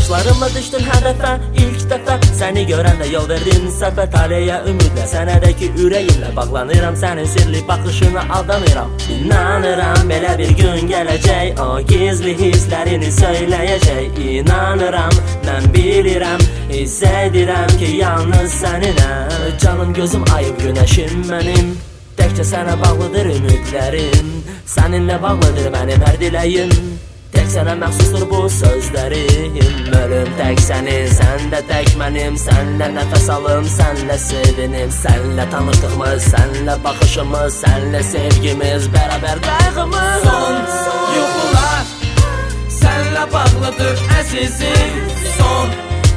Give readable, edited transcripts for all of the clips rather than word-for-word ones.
Saçlarımla düşdün hədəfə ilk dəfə, səni görəndə yol verdin səhvə. Taleyə ümidlə, sənədəki ürəyimlə bağlanıram, sənin sirli baxışına aldanıram. İnanıram belə bir gün gələcək, o gizli hisslərini söyləyəcək. İnanıram, mən bilirəm, hiss edirəm ki yalnız səninəm. Canım, gözüm, ayım, günəşim mənim, təkcə sənə bağlıdır ümidlərim. Səninlə bağlıdır mənim hər diləyim, tək sənə məxsusdur bu sözlərim. Ölüm tək sənin, sən də tək mənim, sənlə nəfəs alım, sənlə sevinim. Sənlə tanışdığımız, sənlə baxışımız, sənlə sevgimiz, bərabər qayğımız. Son yuxular sənlə bağlıdır əzizim, son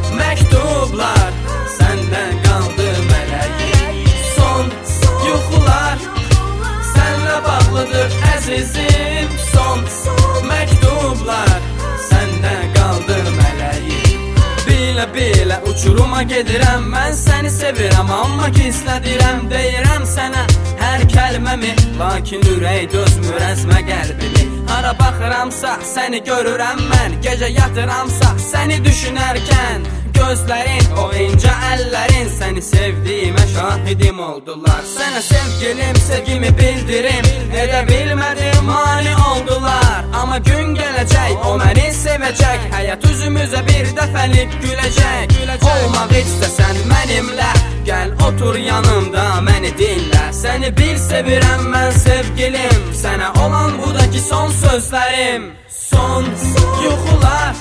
məktublar səndən qaldı mələyim. Son yuxular sənlə bağlıdır əzizim, son məktublar səndən qaldı mələyim. Bilə-bilə uçuruma gedirəm, mən səni sevirəm, amma gizlədirəm, deyirəm sənə hər kəlməmi. Lakin ürək dözmür əzmə qəlbimi. Hara baxıramsa səni görürəm mən, gecə yatıramsa səni düşünərkən. Gözlərin, o incə əllərin səni sevdiyimə şahidim oldular. Sənə sevgilim, sevgimi bildirim, edə bilmədim, mani oldular. Amma gün gələcək, o məni sevəcək, həyat üzümüzə bir dəfəlik güləcək. Olmaq istəsən mənimlə, gəl otur yanımda, məni dinlə. Səni bir sevirəm mən sevgilim, sənə olan bu da ki son sözlərim. Son yuxular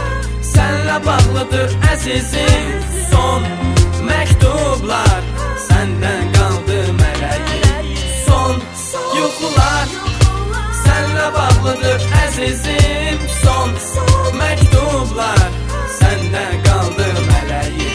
sənlə bağlıdır əzizim, son məktublar səndən qaldı mələyim. Son yuxular sənlə bağlıdır əzizim, son məktublar səndən qaldı mələyim.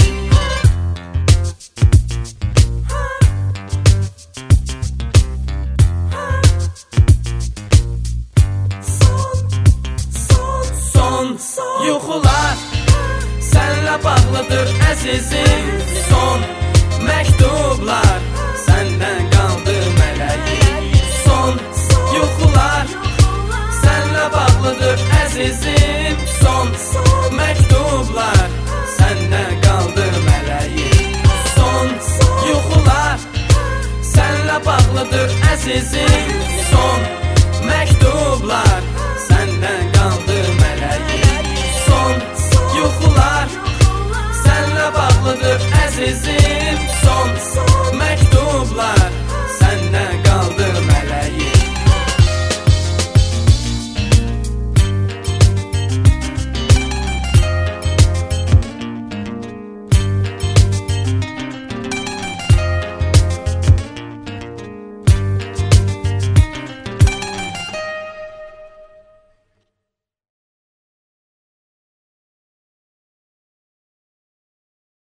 Son yuxular sənlə bağlıdır əzizim, son məktublar səndən qaldı mələyim. Son yuxular sənlə bağlıdır əzizim, son məktublar səndən qaldı mələyim. Son yuxular sənlə bağlıdır əzizim, son məktublar səndən qaldı mələyim. Son yuxular sənlə bağlıdır əzizim, son məktublar